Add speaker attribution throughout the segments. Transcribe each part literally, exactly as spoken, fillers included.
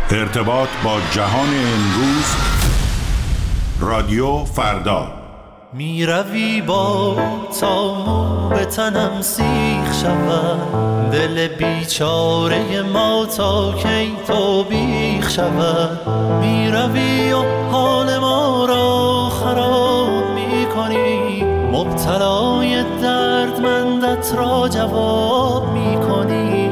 Speaker 1: ارتباط با جهان امروز، رادیو فردا.
Speaker 2: می روی با تا مو به تنم سیخ شود، دل بیچاره ما تا کی تو بیخ شود. می روی و حال ما را خراب می کنی، مبتلای دردمندت را جواب می کنی.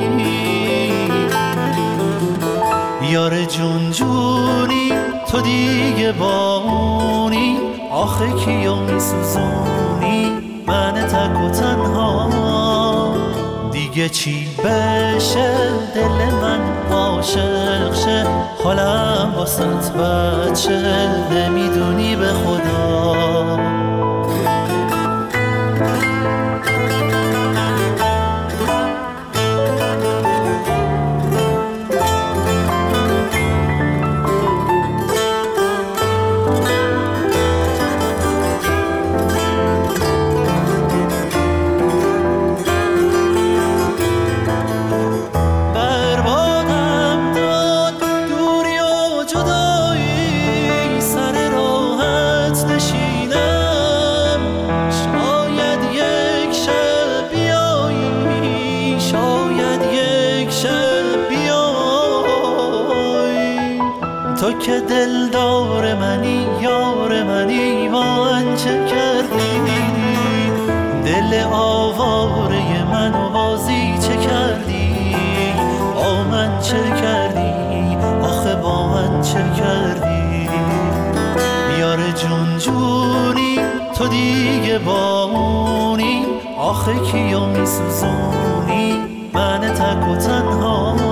Speaker 2: یار جون جونی تو دیگه بانی، آخه کیو می سوزونی من تک و تنها. دیگه چی بشه دل من عاشق شه، حالم واسط بچه نمیدونی به خدا. تو که دلدار منی، یار منی، من چه کردی؟ دل آواره منو بازی چه کردی؟ با من چه کردی؟ آخه با من چه کردی؟ یار جون جونی تو دیگه بامونی، آخه کیو میسوزونی من تک و تنها.